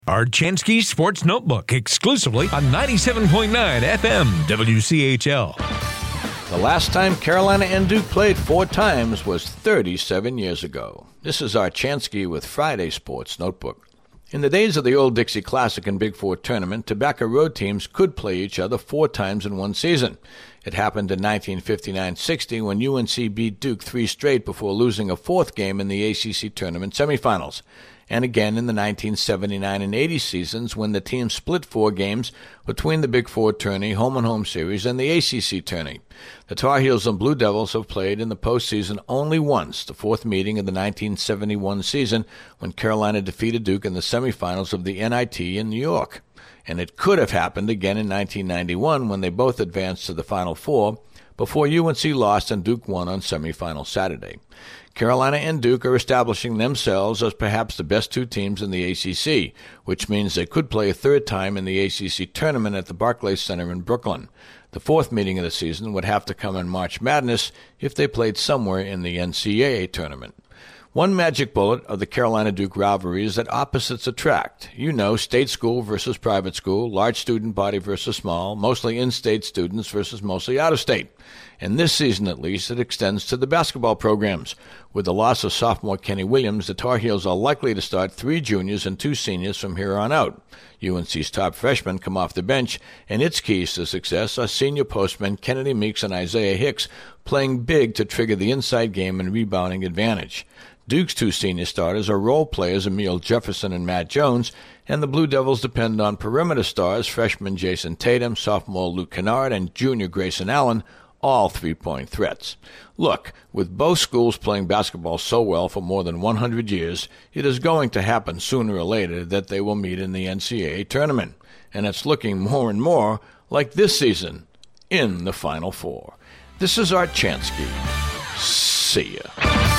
Art Chansky Sports Notebook, exclusively on 97.9 FM WCHL. The last time Carolina and Duke played 4 times was 37 years ago. This is Art Chansky with Friday Sports Notebook. In the days of the old Dixie Classic and Big Four tournament, Tobacco road teams could play each other 4 times in one season. It happened in 1959-60 when UNC beat Duke 3 straight before losing a 4th game in the ACC tournament semifinals. And again in the 1979 and 80 seasons when the team split 4 games between the Big Four tourney, home-and-home series, and the ACC tourney. The Tar Heels and Blue Devils have played in the postseason only once, the 4th meeting of the 1971 season when Carolina defeated Duke in the semifinals of the NIT in New York. And it could have happened again in 1991 when they both advanced to the Final Four before UNC lost and Duke won on semifinal Saturday. Carolina and Duke are establishing themselves as perhaps the best 2 teams in the ACC, which means they could play a 3rd time in the ACC tournament at the Barclays Center in Brooklyn. The 4th meeting of the season would have to come in March Madness if they played somewhere in the NCAA tournament. One magic bullet of the Carolina-Duke rivalry is that opposites attract. You know, state school versus private school, large student body versus small, mostly in-state students versus mostly out-of-state. And this season, at least, it extends to the basketball programs. With the loss of sophomore Kenny Williams, the Tar Heels are likely to start 3 juniors and 2 seniors from here on out. UNC's top freshmen come off the bench, and its keys to success are senior postmen Kennedy Meeks and Isaiah Hicks playing big to trigger the inside game and rebounding advantage. Duke's 2 senior starters are role players Emile Jefferson and Matt Jones, and the Blue Devils depend on perimeter stars freshman Jason Tatum, sophomore Luke Kennard, and junior Grayson Allen, all 3-point threats. Look, with both schools playing basketball so well for more than 100 years, it is going to happen sooner or later that they will meet in the NCAA tournament. And it's looking more and more like this season in the Final Four. This is Art Chansky. See ya.